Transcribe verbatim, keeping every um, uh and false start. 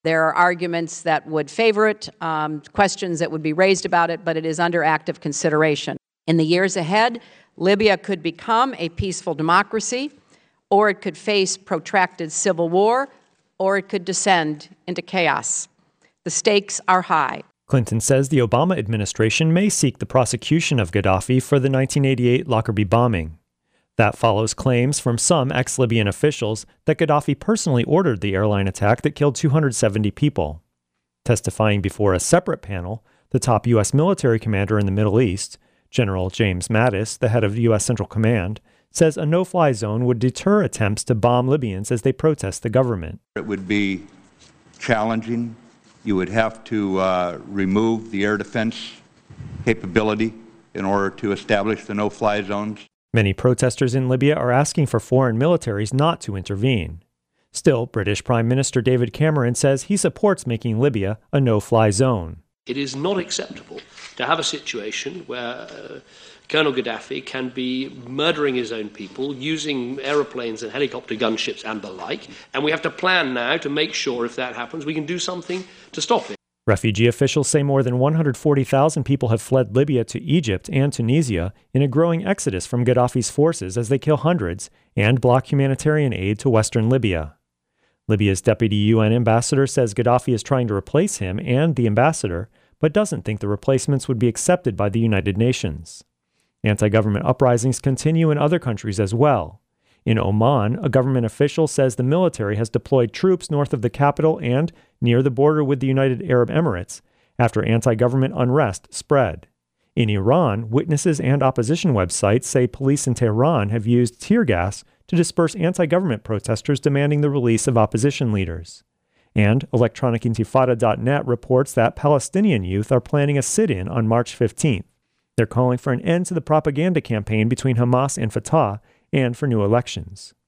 There are arguments that would favor it, um, questions that would be raised about it, but it is under active consideration. In the years ahead, Libya could become a peaceful democracy, or it could face protracted civil war, or it could descend into chaos. The stakes are high. Clinton says the Obama administration may seek the prosecution of Gaddafi for the nineteen eighty-eight Lockerbie bombing. That follows claims from some ex-Libyan officials that Gaddafi personally ordered the airline attack that killed two hundred seventy people. Testifying before a separate panel, the top U S military commander in the Middle East, General James Mattis, the head of U S Central Command, says a no-fly zone would deter attempts to bomb Libyans as they protest the government. It would be challenging. You would have to uh, remove the air defense capability in order to establish the no-fly zones. Many protesters in Libya are asking for foreign militaries not to intervene. Still, British Prime Minister David Cameron says he supports making Libya a no-fly zone. It is not acceptable to have a situation where uh, Colonel Gaddafi can be murdering his own people, using aeroplanes and helicopter gunships and the like, and we have to plan now to make sure if that happens we can do something to stop it. Refugee officials say more than one hundred forty thousand people have fled Libya to Egypt and Tunisia in a growing exodus from Gaddafi's forces as they kill hundreds and block humanitarian aid to western Libya. Libya's deputy U N ambassador says Gaddafi is trying to replace him and the ambassador, but doesn't think the replacements would be accepted by the United Nations. Anti-government uprisings continue in other countries as well. In Oman, a government official says the military has deployed troops north of the capital and near the border with the United Arab Emirates after anti-government unrest spread. In Iran, witnesses and opposition websites say police in Tehran have used tear gas to disperse anti-government protesters demanding the release of opposition leaders. And electronic intifada dot net reports that Palestinian youth are planning a sit-in on March fifteenth. They're calling for an end to the propaganda campaign between Hamas and Fatah and for new elections.